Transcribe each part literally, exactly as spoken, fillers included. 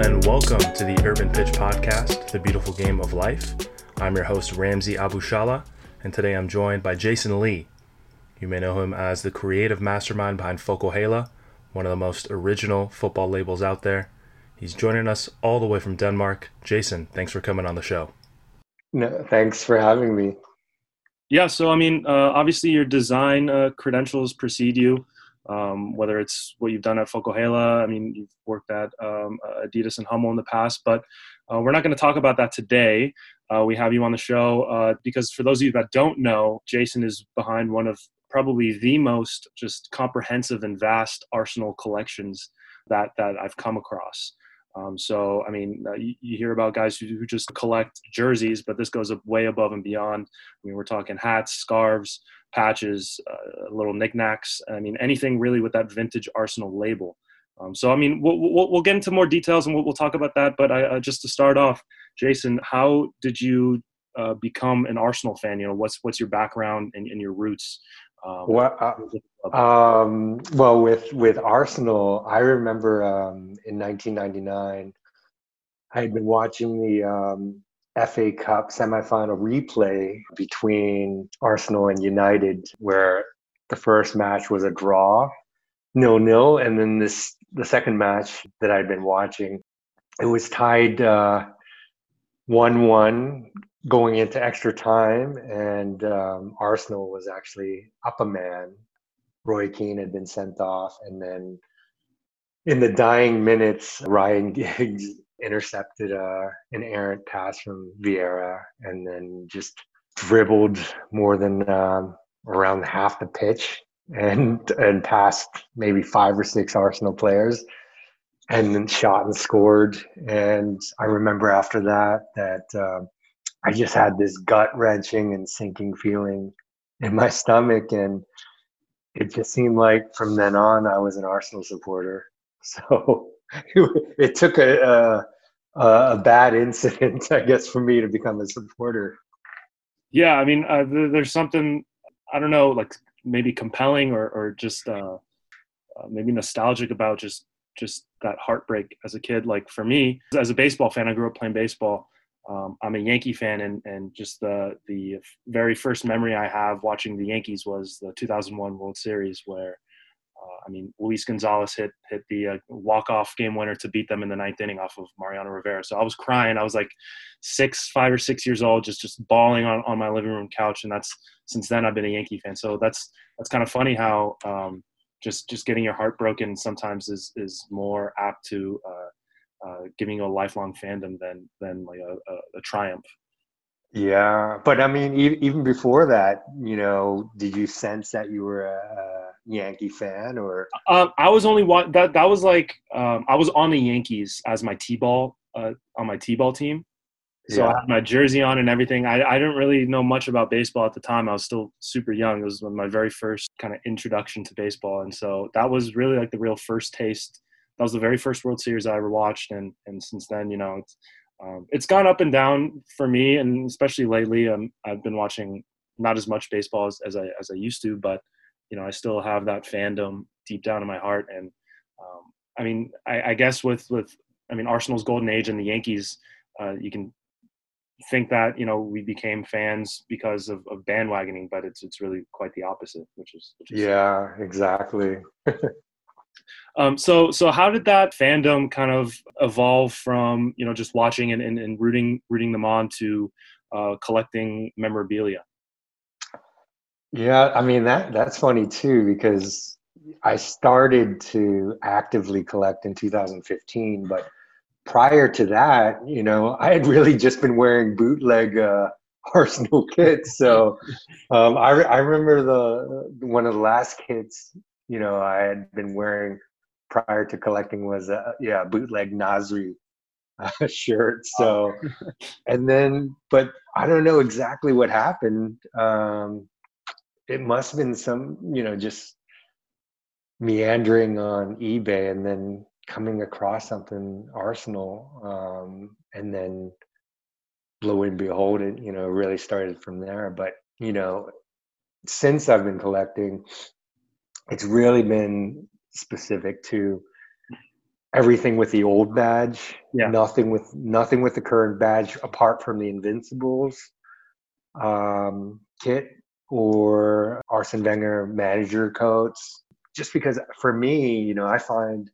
and welcome to the Urban Pitch Podcast, The Beautiful Game of Life. I'm your host, Ramzi Abushala, and today I'm joined by Jason Lee. You may know him as the creative mastermind behind Focal Hela, one of the most original football labels out there. He's joining us all the way from Denmark. Jason, thanks for coming on the show. No, thanks for having me. Yeah, so I mean, uh, obviously your design uh, credentials precede you. Um, whether it's what you've done at Focal Hela, I mean, you've worked at um, Adidas and Hummel in the past, but uh, we're not going to talk about that today. Uh, we have you on the show uh, because for those of you that don't know, Jason is behind one of probably the most just comprehensive and vast Arsenal collections that that I've come across. Um, so, I mean, uh, you, you hear about guys who, who just collect jerseys, but this goes way above and beyond. I mean, we're talking hats, scarves, patches, uh, little knickknacks. I mean, anything really with that vintage Arsenal label. Um, so, I mean, we'll, we'll, we'll get into more details and we'll, we'll talk about that. But I, uh, just to start off, Jason, how did you uh, become an Arsenal fan? You know, what's what's your background and, and your roots? Um, well, uh, um, well, with with Arsenal, I remember um, in nineteen ninety-nine, I had been watching the um, F A Cup semifinal replay between Arsenal and United, where the first match was a draw, nil-nil, and then this the second match that I'd been watching, it was tied uh, one-one going into extra time, and um, Arsenal was actually up a man. Roy Keane had been sent off, and then in the dying minutes, Ryan Giggs intercepted uh, an errant pass from Vieira, and then just dribbled more than um, around half the pitch, and and passed maybe five or six Arsenal players, and then shot and scored. And I remember after that that uh, I just had this gut-wrenching and sinking feeling in my stomach, and it just seemed like from then on I was an Arsenal supporter. So it took a, a, a bad incident, I guess, for me to become a supporter. Yeah, I mean, uh, there's something, I don't know, like maybe compelling or, or just uh, uh, maybe nostalgic about just just that heartbreak as a kid. Like for me, as a baseball fan, I grew up playing baseball. Um, I'm a Yankee fan, and, and just the the very first memory I have watching the Yankees was the two thousand one World Series, where uh, I mean Luis Gonzalez hit hit the uh, walk-off game winner to beat them in the ninth inning off of Mariano Rivera. So I was crying. I was like six, five or six years old, just just bawling on, on my living room couch. And that's since then I've been a Yankee fan. So that's that's kind of funny how um, just just getting your heart broken sometimes is is more apt to uh, Uh, giving you a lifelong fandom than than like a, a, a triumph. Yeah, but I mean, e- even before that, you know, did you sense that you were a, a Yankee fan, or? Um, I was only one that that was like um, I was on the Yankees as my T-ball uh, on my T-ball team, so I Yeah, had my jersey on and everything. I I didn't really know much about baseball at the time. I was still super young. It was my very first kind of introduction to baseball, and so that was really like the real first taste. That was the very first World Series I ever watched, and and since then, you know, it's um, it's gone up and down for me, and especially lately, um, I've been watching not as much baseball as, as I as I used to, but you know, I still have that fandom deep down in my heart, and um, I mean, I, I guess with with I mean Arsenal's golden age and the Yankees, uh, you can think that you know we became fans because of, of bandwagoning, but it's it's really quite the opposite, which is which is yeah, exactly. Um, so, so how did that fandom kind of evolve from, you know, just watching and, and, and rooting, rooting them on to uh, collecting memorabilia? Yeah, I mean that that's funny too, because I started to actively collect in two thousand fifteen, but prior to that, you know, I had really just been wearing bootleg uh, Arsenal kits. So um, I re- I remember the one of the last kits, you know, I had been wearing prior to collecting was uh, yeah, bootleg Nasri uh, shirt. So and then, but I don't know exactly what happened. Um, it must have been some, you know, just meandering on eBay and then coming across something Arsenal, um, and then lo and behold, it, you know, really started from there. But you know, since I've been collecting, it's really been specific to everything with the old badge, Yeah. nothing with nothing with the current badge apart from the Invincibles um, kit or Arsene Wenger manager coats. Just because for me, you know, I find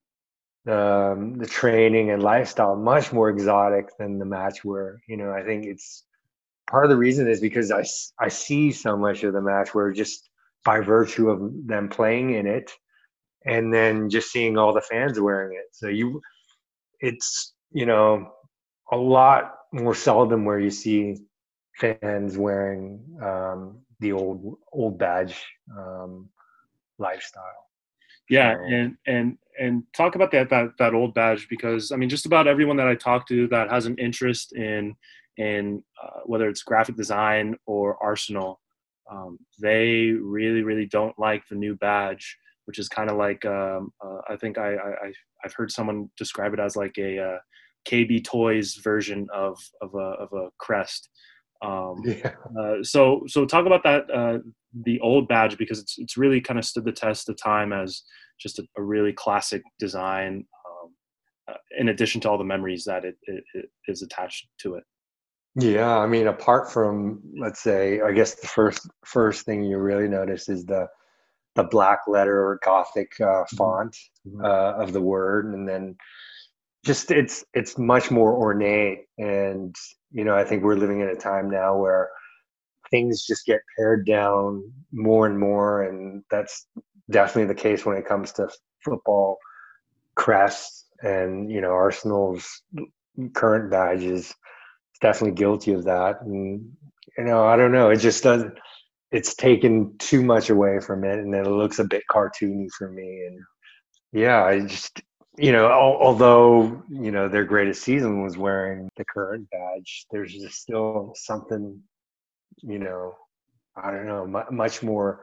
um, the training and lifestyle much more exotic than the match wear. You know, I think it's part of the reason is because I, I see so much of the match wear just by virtue of them playing in it and then just seeing all the fans wearing it. So you, it's, you know, a lot more seldom where you see fans wearing um, the old old badge um, lifestyle. Yeah, So and and and talk about that that that old badge, because I mean, just about everyone that I talk to that has an interest in in uh, whether it's graphic design or Arsenal, um, they really really don't like the new badge, which is kind of like um, uh, I think I, I I've heard someone describe it as like a uh, K B Toys version of of a of a crest. Um, yeah, uh, so so talk about that uh, the old badge, because it's it's really kind of stood the test of time as just a, a really classic design. Um, uh, in addition to all the memories that it, it, it is attached to it. yeah. I mean, apart from let's say, I guess the first first thing you really notice is the the black letter or Gothic uh, Mhm. font Mhm. uh, of the word, and then just it's it's much more ornate. And you know, I think we're living in a time now where things just get pared down more and more, and that's definitely the case when it comes to football crests. And you know, Arsenal's current badge is definitely guilty of that. And you know, I don't know, it just doesn't, it's taken too much away from it, and then it looks a bit cartoony for me. And yeah, I just, you know, al- although you know their greatest season was wearing the current badge, there's just still something, you know, I don't know, mu- much more.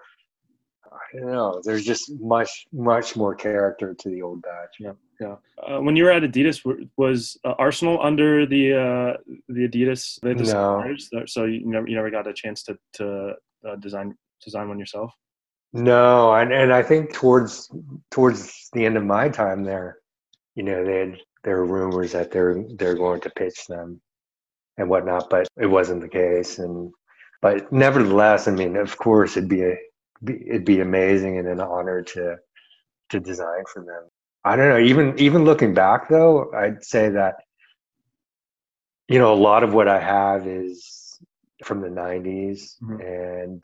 I don't know. There's just much, much more character to the old badge. Yeah, yeah. Uh, when you were at Adidas, w- was uh, Arsenal under the uh, the Adidas the, the No, suppliers? So you never you never got a chance to to uh, design design one yourself. no, and and I think towards towards the end of my time there, you know, they had, there were rumors that they're they're going to pitch them and whatnot, but it wasn't the case. And but nevertheless, I mean, of course, it'd be a be, it'd be amazing and an honor to to design for them. I don't know. Even even looking back though, I'd say that you know a lot of what I have is from the nineties Mhm. and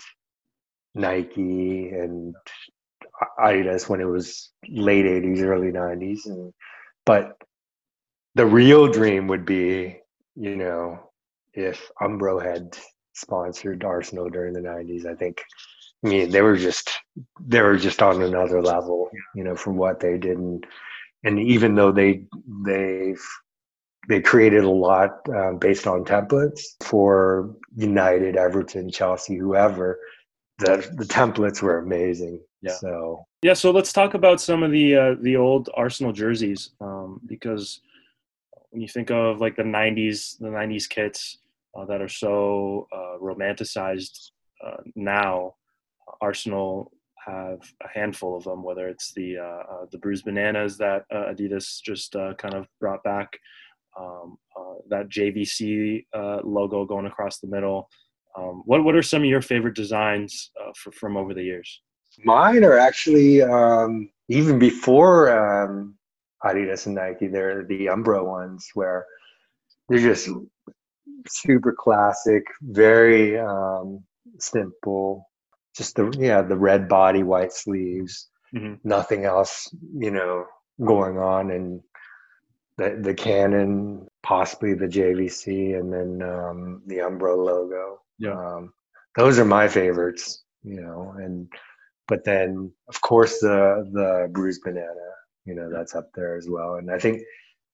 Nike and Adidas when it was late eighties, early nineties. And but the real dream would be, you know, if Umbro had sponsored Arsenal during the nineties. I think, I mean, they were just they were just on another level, you know, from what they did. And, and even though they they they created a lot uh, based on templates for United, Everton, Chelsea, whoever, the the templates were amazing. Yeah. So Yeah, so let's talk about some of the uh, the old Arsenal jerseys, um, because when you think of like the nineties, the nineties kits uh, that are so uh, romanticized uh, now, Arsenal have a handful of them. Whether it's the uh, uh, the bruised bananas that uh, Adidas just uh, kind of brought back, um, uh, that J V C uh, logo going across the middle. Um, what what are some of your favorite designs uh, for, from over the years? mine are actually um, even before um, Adidas and Nike. They're the Umbro ones where they're just super classic, very um, simple. Just the yeah, the red body, white sleeves, Mm-hmm. nothing else, you know, going on. And the the Canon, possibly the J V C, and then um, the Umbro logo. Yeah. Um, those are my favorites, you know. And but then of course the the bruised banana, you know, that's up there as well. And I think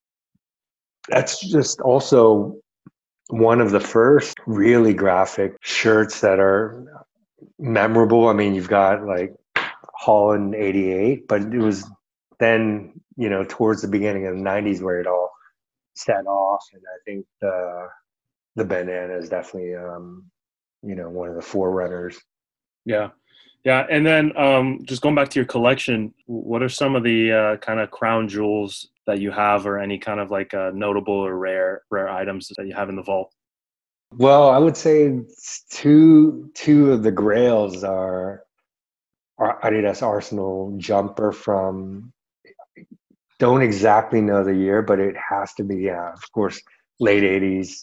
that's just also one of the first really graphic shirts that are memorable. I mean, you've got like Holland eighty-eight, but it was then, you know, towards the beginning of the nineties where it all set off. And I think the the banana is definitely um, you know, one of the forerunners. Yeah. Yeah, and then um, just going back to your collection, what are some of the uh, kind of crown jewels that you have, or any kind of like uh, notable or rare rare items that you have in the vault? Well, I would say two two of the grails are, are Adidas Arsenal jumper from, don't exactly know the year, but it has to be, yeah, of course, late eighties,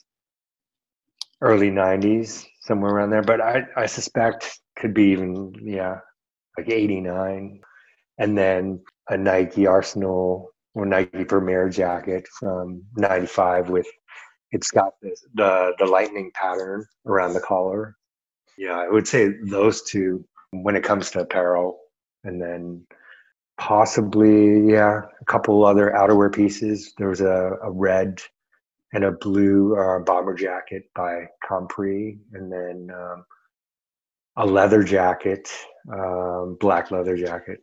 early nineties, somewhere around there. But I, I suspect could be even, yeah, like eighty-nine. And then a Nike Arsenal or Nike Premier jacket from ninety-five with, it's got this, the the lightning pattern around the collar. Yeah, I would say those two when it comes to apparel. And then possibly, yeah, a couple other outerwear pieces. There was a, a red and a blue uh, bomber jacket by Compris, and then um, a leather jacket, um, black leather jacket.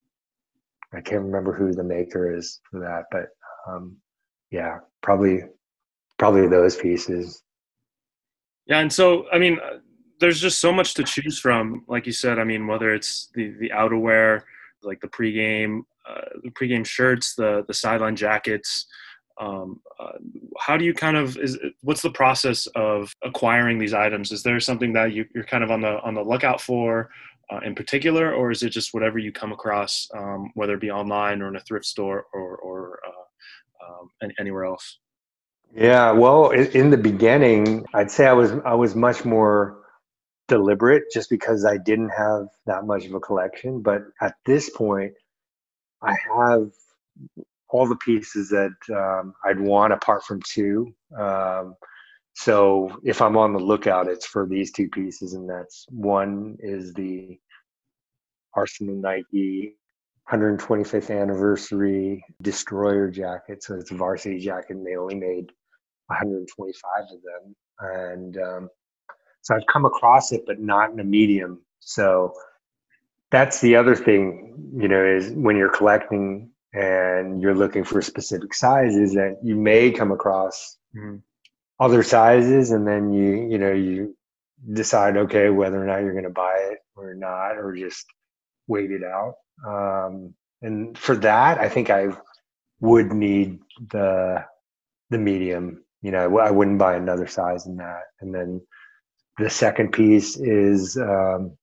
I can't remember who the maker is for that, but um, yeah, probably probably those pieces. Yeah, and so I mean, uh, there's just so much to choose from. Like you said, I mean, whether it's the the outerwear, like the pregame, uh, the pregame shirts, the the sideline jackets. Um, uh, how do you kind of is what's the process of acquiring these items? Is there something that you, you're kind of on the on the lookout for uh, in particular, or is it just whatever you come across, um, whether it be online or in a thrift store or or uh, um, anywhere else? Yeah, well, in, in the beginning, I'd say I was I was much more deliberate just because I didn't have that much of a collection. But at this point, I have all the pieces that um, I'd want apart from two. Um, so if I'm on the lookout, it's for these two pieces, and that's one is the Arsenal Nike one hundred twenty-fifth anniversary destroyer jacket. So it's a varsity jacket, and they only made one hundred twenty-five of them. And um, so I've come across it, but not in a medium. So that's the other thing, you know, is when you're collecting and you're looking for specific sizes that you may come across Mhm. other sizes, and then you, you know, you decide, okay, whether or not you're going to buy it or not, or just wait it out. Um, and for that, I think I would need the the medium. You know, I wouldn't buy another size in that. And then the second piece is um,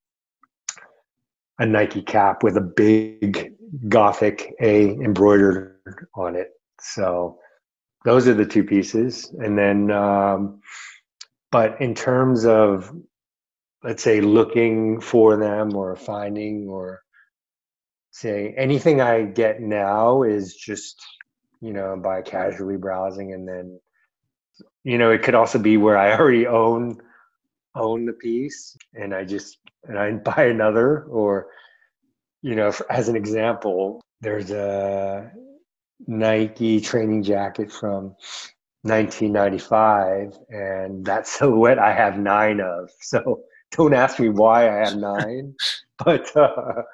a Nike cap with a big Gothic A embroidered on it. So those are the two pieces. And then, um, but in terms of, let's say, looking for them or finding or say anything I get now is just, you know, by casually browsing. And then, you know, it could also be where I already own own the piece and I just and I buy another. Or you know, for, as an example, there's a Nike training jacket from nineteen ninety-five, and that silhouette I have nine of. So don't ask me why I have nine, but uh,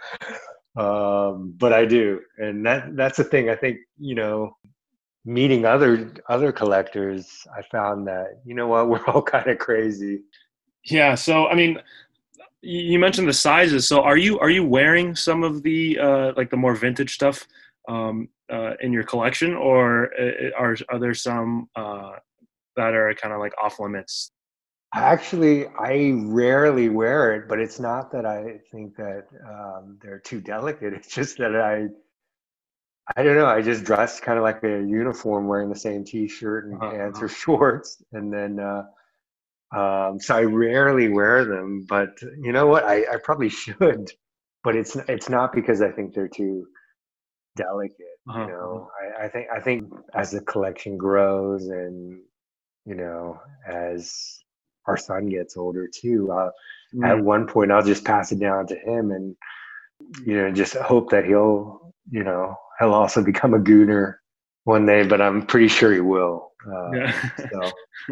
um, but I do, and that that's the thing. I think, you know, meeting other other collectors, I found that, you know what, we're all kind of crazy. Yeah, so I mean, you mentioned the sizes. So are you are you wearing some of the uh, like the more vintage stuff um, uh, in your collection, or uh, are are there some uh, that are kind of like off limits? Actually, I rarely wear it, but it's not that I think that um, they're too delicate. It's just that I, I don't know. I just dress kind of like a uniform, wearing the same T-shirt and Uh-huh, pants uh-huh. or shorts, and then uh, um, so I rarely wear them. But you know what? I, I probably should, but it's it's not because I think they're too delicate. You Uh-huh, uh-huh. know, I, I think I think as the collection grows, and you know, as our son gets older too, uh, Mm. at one point I'll just pass it down to him, and you know, just hope that he'll, you know, he'll also become a gooner one day. But I'm pretty sure he will. Yeah. Um, so,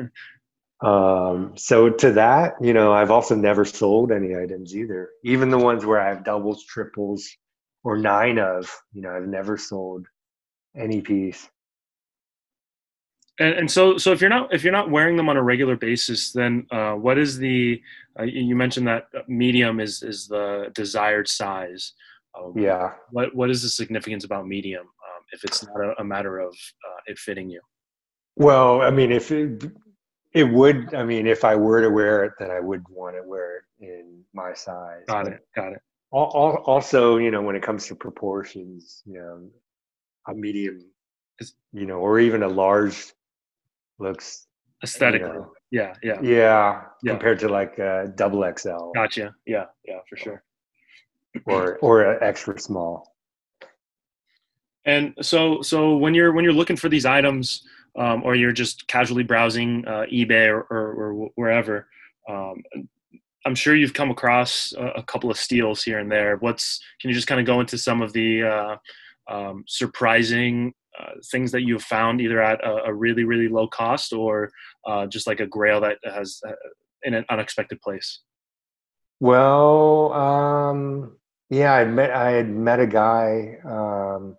um, so to that, you know, I've also never sold any items either, even the ones where I have doubles, triples, or nine of. You know, I've never sold any piece. And, and so, so if you're not if you're not wearing them on a regular basis, then uh, what is the? Uh, you mentioned that medium is is the desired size. Um, Yeah. what what is the significance about medium um, if it's not a, a matter of uh, it fitting you? Well, I mean, if it, it would, I mean, if I were to wear it, then I would want to wear it in my size. Got But it. Got it. al- al- also, you know, when it comes to proportions, you know, a medium, It's you know, or even a large looks, you aesthetically. know, Yeah. Yeah. yeah, Yeah. compared to like a double X L Gotcha. Yeah. Yeah. For sure. or or a extra small. And so, so when you're when you're looking for these items, um, or you're just casually browsing uh, eBay or, or, or wherever, um, I'm sure you've come across a, a couple of steals here and there. What's Can you just kind of go into some of the uh, um, surprising uh, things that you've found, either at a, a really really low cost or uh, just like a grail that has uh, in an unexpected place? Well, um, yeah, I met I had met a guy um,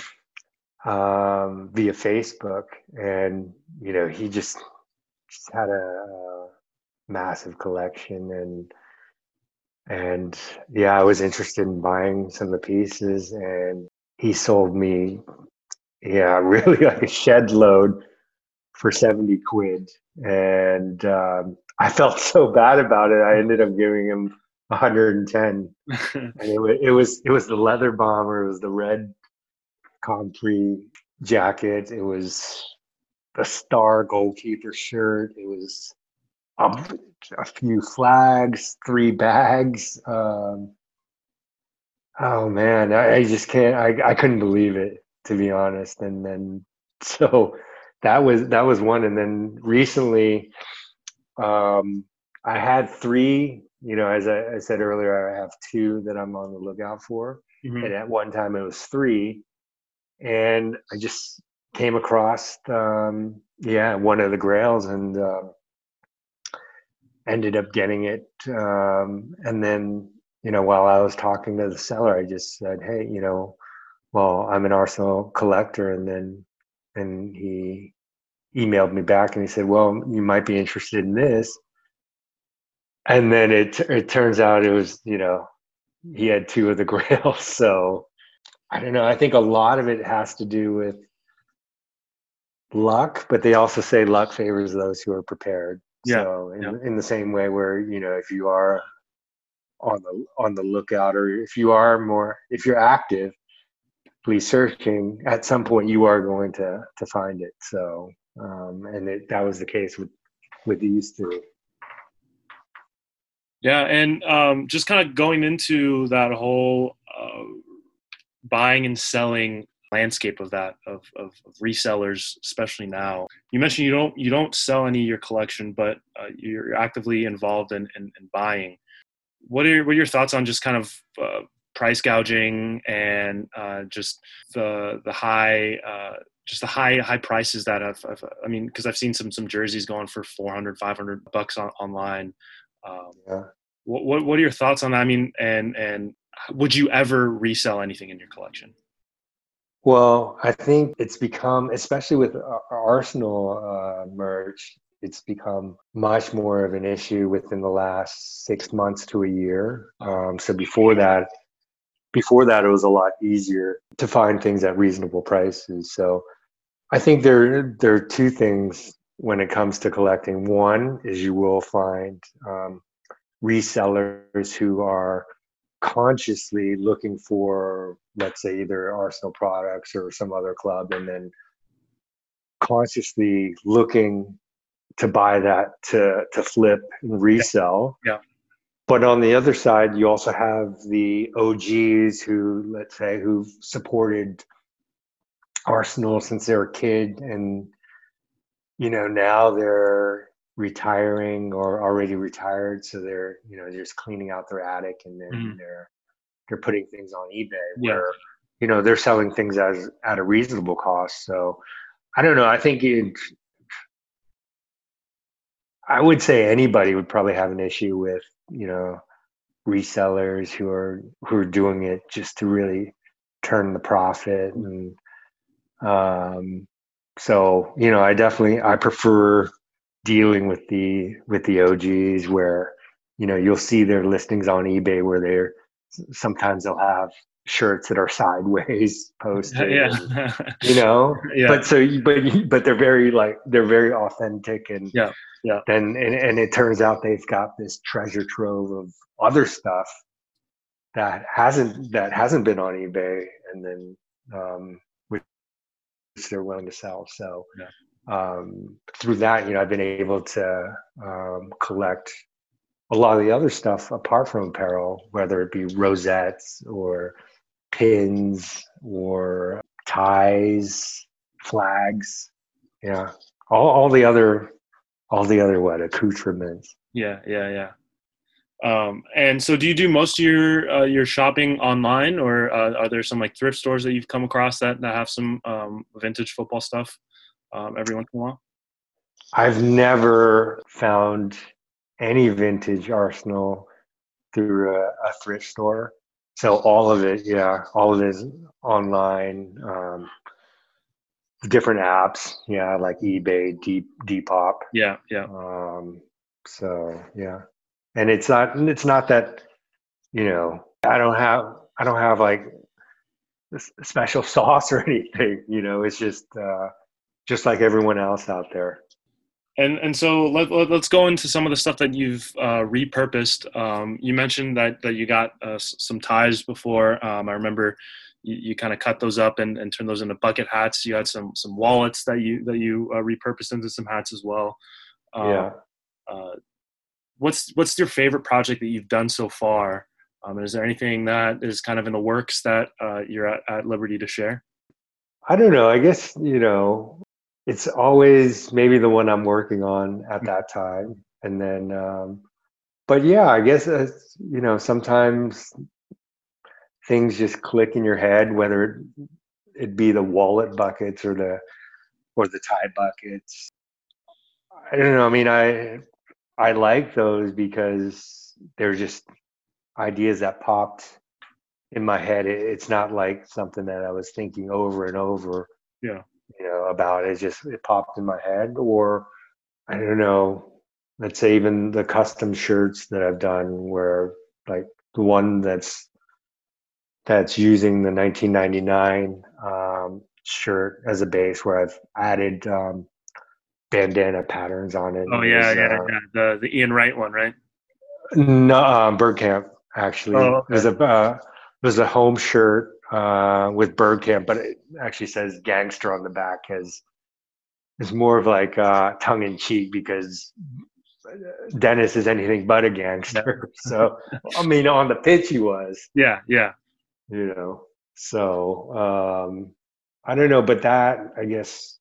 um, via Facebook, and you know, he just, just had a, a massive collection, and and yeah, I was interested in buying some of the pieces, and he sold me, yeah, really like a shed load for seventy quid. And um, I felt so bad about it. I ended up giving him one hundred ten. And it was, it was, it was the leather bomber. It was the red Compre jacket. It was the star goalkeeper shirt. It was a, a few flags, three bags. Um, oh man, I, I just can't. I, I couldn't believe it, to be honest. And then so that was that was one. And then recently, um, I had three. You know, as I, I said earlier, I have two that I'm on the lookout for. Hmm. And at one time, it was three. And I just came across, um, yeah, one of the Grails, and uh, ended up getting it. Um, and then, you know, while I was talking to the seller, I just said, "Hey, you know, well, I'm an Arsenal collector," and then and he emailed me back and he said, "Well, you might be interested in this." And then it it turns out it was, you know, he had two of the Grails. So I don't know. I think a lot of it has to do with luck, but they also say luck favors those who are prepared. Yeah. So Yeah. in in the same way, where, you know, if you are on the on the lookout, or if you are more, if you're actively searching, at some point you are going to to find it. So um, and it, that was the case with with these two. Yeah, and um, just kind of going into that whole uh, buying and selling landscape of that of, of, of resellers, especially now. You mentioned you don't you don't sell any of your collection, but uh, you're actively involved in, in, in buying. What are your, what are your thoughts on just kind of uh, price gouging and uh, just the the high uh, just the high high prices that have, have I mean, because I've seen some some jerseys going for four hundred, five hundred bucks on, online. Um, Yeah. what, what what are your thoughts on that? I mean, and and would you ever resell anything in your collection? Well, I think it's become, especially with Ar- Arsenal uh, merch, it's become much more of an issue within the last six months to a year. Um, so before that, before that, it was a lot easier to find things at reasonable prices. So I think there there are two things when it comes to collecting. One is you will find um, resellers who are consciously looking for, let's say, either Arsenal products or some other club, and then consciously looking to buy that to to flip and Yeah, resell. yeah, But on the other side, you also have the O Gs who, let's say, who've supported Arsenal since they were a kid, and you know, now they're retiring or already retired, so they're, you know, just cleaning out their attic, and then mhm, they're they're putting things on eBay yeah, where, you know, they're selling things as at a reasonable cost. So I don't know. I think it, I would say anybody would probably have an issue with, you know, resellers who are who are doing it just to really turn the profit. And um so, you know, I definitely, I prefer dealing with the, with the O Gs where, you know, you'll see their listings on eBay where they're, sometimes they'll have shirts that are sideways posted Yeah. and, you know, Yeah. but so, but, but they're very like, they're very authentic. And Yeah. Yeah. then, and, and it turns out they've got this treasure trove of other stuff that hasn't, that hasn't been on eBay. And then, um, which they're willing to sell. So, Yeah. um, through that, you know, I've been able to um, collect a lot of the other stuff apart from apparel, whether it be rosettes or pins or ties, flags, yeah, all, all the other, all the other what accoutrements. Yeah. Yeah. Yeah. Um, and so do you do most of your, uh, your shopping online, or, uh, are there some like thrift stores that you've come across that, that have some, um, vintage football stuff, um, every once in a while? I've never found any vintage Arsenal through a, a thrift store. So all of it, yeah, all of it is online. Um, different apps, yeah, like eBay, Deep Depop. Yeah. Yeah. Um, so yeah, and it's not it's not that, you know, I don't have I don't have like this special sauce or anything. You know, it's just uh, just like everyone else out there. And and so let, let, us go into some of the stuff that you've uh, repurposed. Um, you mentioned that that you got uh, s- some ties before. Um, I remember you, you kind of cut those up and, and turned those into bucket hats. You had some some wallets that you that you uh, repurposed into some hats as well. Um, Yeah. uh, what's what's your favorite project that you've done so far? Um, is there anything that is kind of in the works that uh, you're at, at liberty to share? I don't know. I guess, you know, it's always maybe the one I'm working on at that time. And then, um, but yeah, I guess, uh, you know, sometimes things just click in your head, whether it, it be the wallet buckets or the, or the tie buckets. I don't know. I mean, I, I like those because they're just ideas that popped in my head. It, it's not like something that I was thinking over and over, Yeah. you know, about. It just it popped in my head. Or I don't know, let's say even the custom shirts that I've done, where like the one that's that's using the nineteen ninety-nine um, shirt as a base, where I've added um, bandana patterns on it. Oh And yeah, there's yeah, uh, yeah. The the Ian Wright one, right? no um, Bergkamp actually. Oh, There's okay. a uh, there's a home shirt uh, with Bergkamp, but it actually says gangster on the back. As It's more of like uh, tongue in cheek because Dennis is anything but a Yeah. gangster. So, I mean, on the pitch he was, Yeah, yeah. you know. So, um, I don't know, but that, I guess,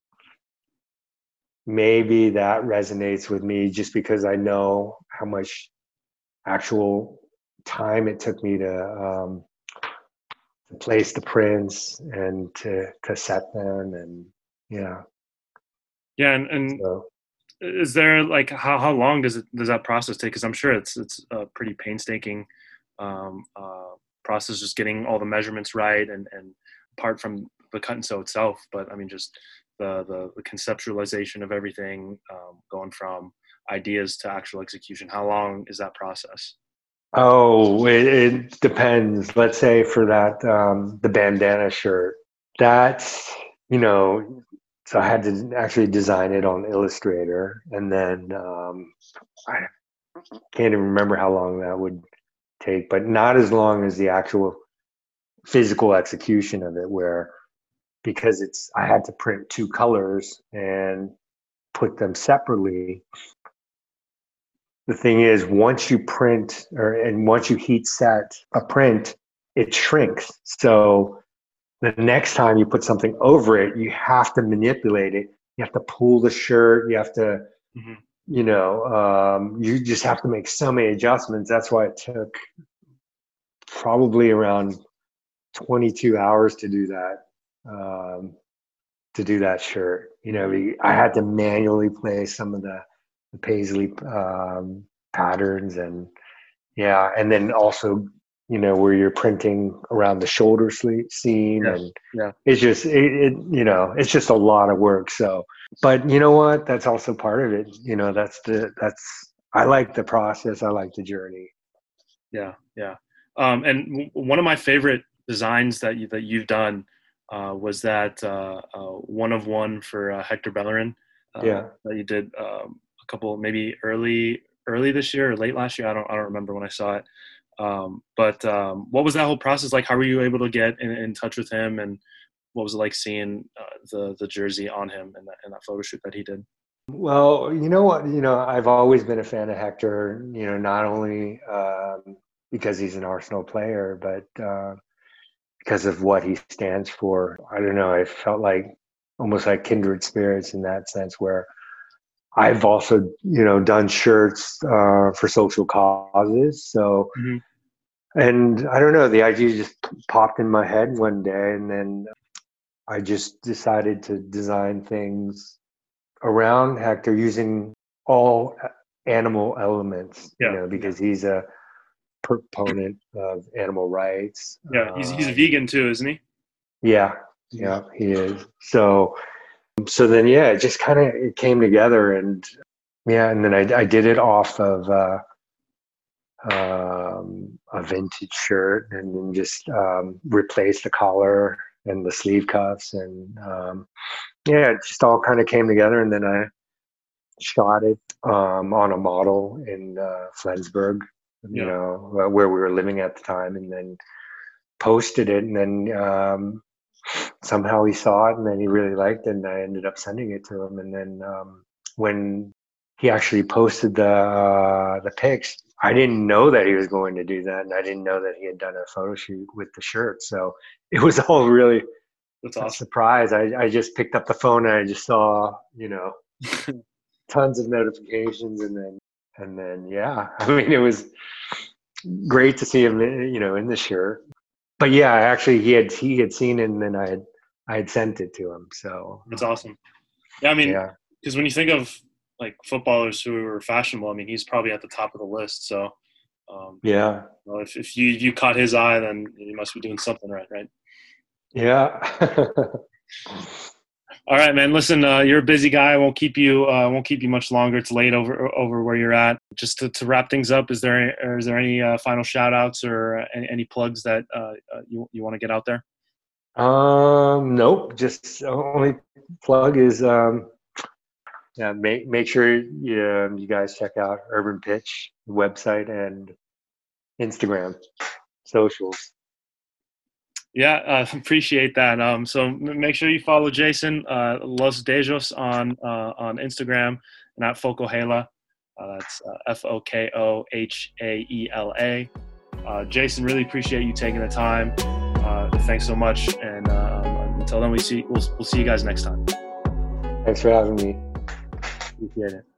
maybe that resonates with me just because I know how much actual time it took me to, um, to place the prints and to, to set them. And yeah, Yeah, and, and so. is there like how, how long does it does that process take? Because I'm sure it's it's a pretty painstaking um, uh, process, just getting all the measurements right, and and apart from the cut and sew itself, but I mean just the the, the conceptualization of everything, um, going from ideas to actual execution. How long is that process? Oh, it, it depends. Let's say for that, um, the bandana shirt, that's, you know, so I had to actually design it on Illustrator. And then um, I can't even remember how long that would take, but not as long as the actual physical execution of it, where because it's, I had to print two colors and put them separately. The thing is, once you print or and once you heat set a print, it shrinks. So the next time you put something over it, you have to manipulate it. You have to pull the shirt. You have to, Hmm. you know, um, you just have to make so many adjustments. That's why it took probably around twenty-two hours to do that. Um, to do that shirt, you know, I had to manually place some of the, the paisley um, patterns and yeah, and then also you know, where you're printing around the shoulder sleeve seam, Yeah. and Yeah. it's just, it, it, you know, it's just a lot of work. So, but you know what? That's also part of it. You know, that's the, that's, I like the process. I like the journey. Yeah. Yeah. Um, and w- one of my favorite designs that you, that you've done uh, was that uh, uh, one of one for uh, Hector Bellerin uh, Yeah. that you did um, a couple, maybe early, early this year or late last year. I don't, I don't remember when I saw it. Um, but um, what was that whole process like? How were you able to get in, in touch with him, and what was it like seeing uh, the the jersey on him and that, and that photo shoot that he did? Well, you know what? You know, I've always been a fan of Hector, you know, not only um, because he's an Arsenal player, but uh, because of what he stands for. I don't know. I felt like almost like kindred spirits in that sense, where I've also, you know, done shirts uh, for social causes. So, Hmm. and I don't know, the idea just popped in my head one day, and then I just decided to design things around Hector using all animal elements, you Yeah, know, yeah, because he's a proponent of animal rights. yeah. He's he's a Um, vegan too, isn't he? yeah, yeah, he is. So, so then, yeah, it just kind of it came together, and yeah, and then I, I did it off of uh, um, a vintage shirt, and then just um, replaced the collar and the sleeve cuffs, and um, yeah, it just all kind of came together, and then I shot it um, on a model in uh, Flensburg, you Yeah, know, where we were living at the time, and then posted it, and then um, somehow he saw it, and then he really liked it, and I ended up sending it to him, and then um, when he actually posted the uh, the pics, I didn't know that he was going to do that, and I didn't know that he had done a photo shoot with the shirt, so it was all really that's a awesome. surprise. I, I just picked up the phone and I just saw, you know, tons of notifications, and then and then yeah, I mean, it was great to see him, you know, in the shirt. But yeah, actually he had he had seen it, and then I had I had sent it to him. So That's um, awesome. Yeah, I mean, yeah, because when you think of like footballers who are fashionable, I mean, he's probably at the top of the list. So, um, yeah, well, if if you if you caught his eye, then you must be doing something right, right? yeah. All right, man. Listen, uh, you're a busy guy. I won't keep you. Uh, won't keep you much longer. It's late over over where you're at. Just to, to wrap things up, is there or is there any uh, final shout outs or uh, any, any plugs that uh, uh, you you want to get out there? Um, nope. Just only plug is um, yeah. Make make sure you um, you guys check out Urban Pitch website and Instagram socials. Yeah, uh, appreciate that. Um, so m- make sure you follow Jason uh, Los Dejos on uh, on Instagram and at Focohela. Uh, that's uh, F O K O H A E L A. Uh, Jason, really appreciate you taking the time. Uh, thanks so much. And uh, um, until then, we see we'll, we'll see you guys next time. Thanks for having me. Appreciate it.